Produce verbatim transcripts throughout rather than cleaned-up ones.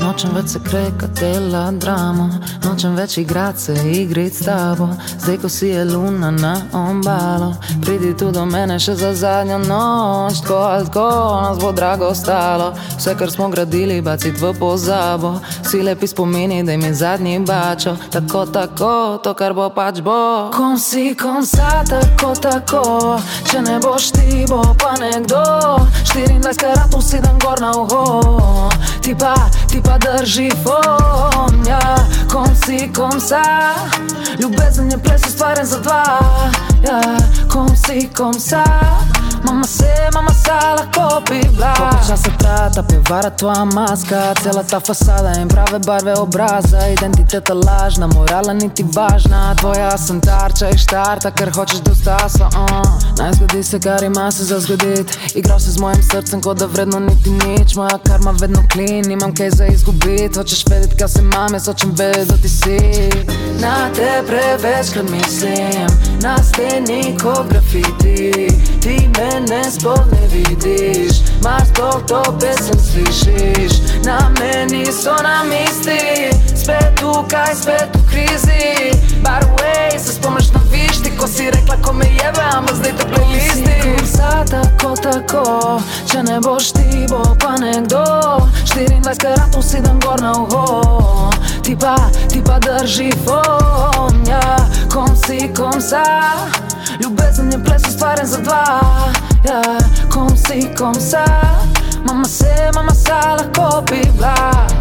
Noćem već se krekatela dramu, noćem već igrat se, igrit s tabo. Zdaj ko si je luna na obalo, pridi tu do mene še za zadnjo noč. Tko ali tko nas bo drago stalo, vse kar smo gradili bacit v pozabo. Vsi lepi spomini, daj mi zadnji bačo. Tako, tako, to kar bo pač bo. Kom si, kom sa, tako, tako. Če ne boš ti, bo pa nekdo. štiriindvajset karatov si dan gor na uho. Ti pa, ti pa drži fon, ja. Kom si, kom sa, ljubezen je ples ustvarjen za dva, ja. Kom si, kom sa, mama se, mama sa lahko bi bila. Koliko časa traja ta pevara, tvoja maska, cela ta fasada in prave barve obraza. Identiteta lažna, morala niti važna. Tvoja sem tarča i štarta, ker hočeš da ustasa, uh. Naj zgodi se kar ima se za zgodit. Igral se z mojim srcem, ko da vredno niti nič. Moja karma vedno klin, nimam kaj za izgubit. Hočeš vedit, kaj se mam, jaz hočem vedit, da ti si. Na te prevečkrat mislim, na steni ko grafiti. Ti mene spod ne vidiš, mar sploh to pesem slišiš. Na meni so nam isti, spet tukaj, spet v krizi. By the way, se spomniš na višti, ko si rekla, ko me jebe, ampak zdaj te playlisti. Kom sa, tako, tako, če ne boš ti, bo pa nekdo. štiriindvajset karatov si dan gor na uho. Ti pa, ti pa drži fon, ja. Kom si, kom sa, ljubezen je ples ustvarjen za dva, ja. Kom si, kom sa, mama se, mama sa lahko bi bila.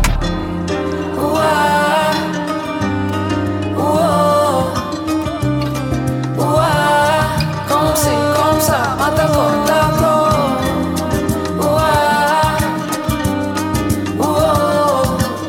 Ua, ua, ua. Kom si, kom sa, ma tako, tako. Ua, ua,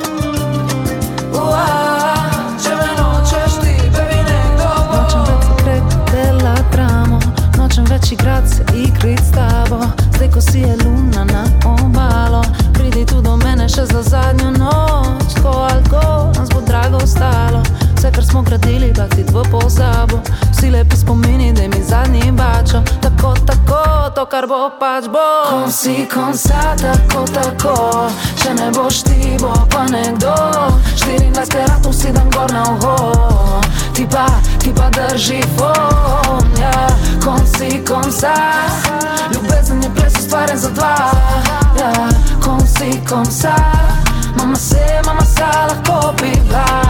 ua. Če me nočeš ti, baby, nekdo bo. Nočem več se krekatela dramu, nočem več igrat se, igrit s tabo. Zdaj ko si je luna na obalo, pridi tu do mene še za zadnjo noč. Tko ali tko nas bo drago stalo, vse kar smo gradili bacit v pozabo. Vsi lepi spomini, daj mi zadnji bačo. Tako, tako, to kar bo pač bo. Kom si, kom sa, tako, tako. Če ne boš ti, bo pa nekdo. štiriindvajset karatov si dan gor na uho. Ti pa, ti pa drži fon, ja. Kom si, kom sa, ljubezen je ples ustvarjen za dva, ja. Kom si, kom sa, mama se, mama sa lahko bi bila.